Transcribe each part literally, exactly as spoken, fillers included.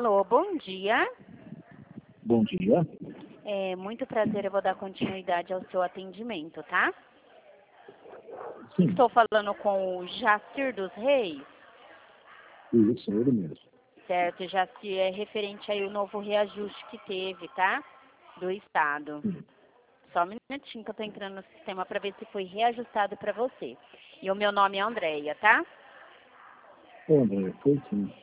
Alô, bom dia. Bom dia. É, muito prazer, eu vou dar continuidade ao seu atendimento, tá? Sim. Estou falando com o Jacir dos Reis. Isso, ele mesmo. Certo, Jacir, é referente aí o novo reajuste que teve, tá? Do Estado. Sim. Só um minutinho que eu tô entrando no sistema para ver se foi reajustado para você. E o meu nome é Andréia, tá? André, foi sim.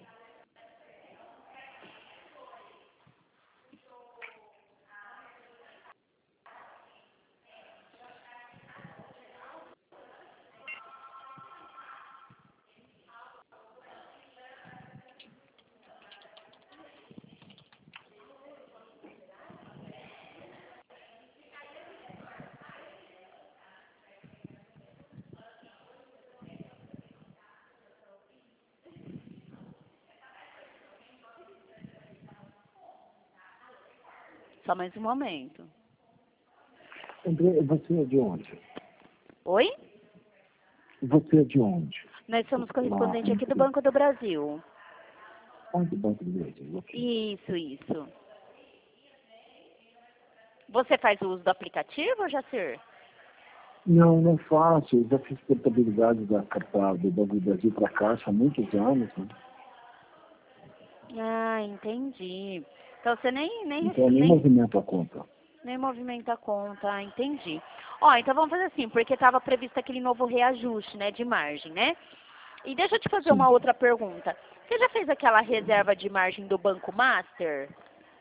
Só mais um momento. André, você é de onde? Oi? Você é de onde? Nós somos Lá correspondente aqui do em... Banco do Brasil. Ah, do Banco do Brasil, ok. Isso, isso. Você faz o uso do aplicativo, Jacir? Não, não faço. Eu já fiz portabilidade da carta do Banco do Brasil para a Caixa há muitos anos. Né? Ah, entendi. Então você nem, nem, Então eu nem nem, movimento a conta. nem movimenta a conta, entendi. Ó, então vamos fazer assim, porque estava previsto aquele novo reajuste, né, de margem, né? E deixa eu te fazer Sim. uma outra pergunta. Você já fez aquela reserva de margem do Banco Master?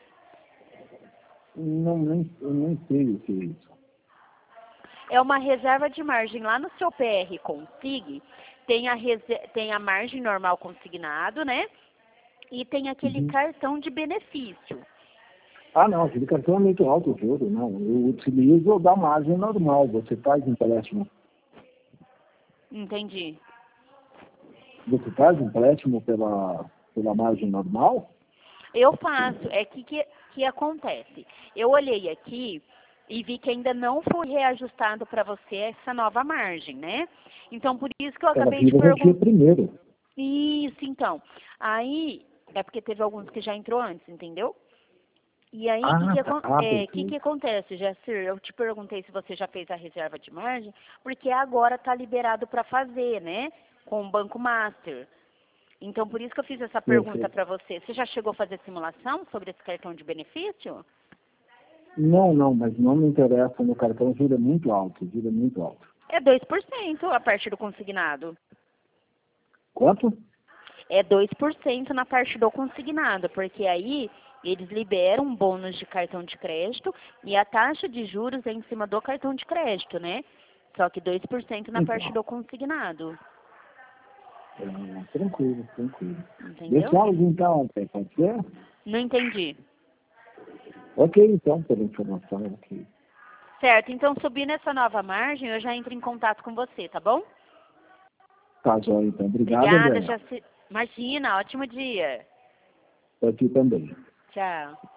Não, nem, eu nem sei o que é isso. É uma reserva de margem lá no seu P R Consig, tem a, rese- tem a margem normal consignado, né? E tem aquele Uhum. cartão de benefício. Ah, não, aquele cartão é muito alto o juro, não. Eu utilizo da margem normal. Você faz empréstimo. Entendi. Você faz empréstimo pela, pela margem normal? Eu faço, é que, que que acontece. Eu olhei aqui e vi que ainda não foi reajustado para você essa nova margem, né? Então, por isso que eu Ela acabei de vira no dia perguntar. primeiro. Isso, então. Aí, é porque teve alguns que já entrou antes, entendeu? E aí, o que, Ah, que, tá. acon- Ah, é, que, que perfeito. acontece, Jacir? Eu te perguntei se você já fez a reserva de margem, porque agora está liberado para fazer, né? Com o Banco Master. Então, por isso que eu fiz essa pergunta Perfeito. para você. Você já chegou a fazer simulação sobre esse cartão de benefício? Não, não, mas não me interessa. Meu cartão jura muito alto, jura muito alto. É dois por cento a parte do consignado. Quanto? É dois por cento na parte do consignado, porque aí eles liberam um bônus de cartão de crédito e a taxa de juros é em cima do cartão de crédito, né? Só que dois por cento na parte Então, do consignado. é, tranquilo, tranquilo. Entendeu? Deixamos então, pode ser? Não entendi. Ok, então, pela informação aqui. Certo, então subindo essa nova margem, eu já entro em contato com você, tá bom? Tá, joia, então. Obrigado, Obrigada, André. Jaci. Imagina, ótimo dia. Aqui também. Tchau.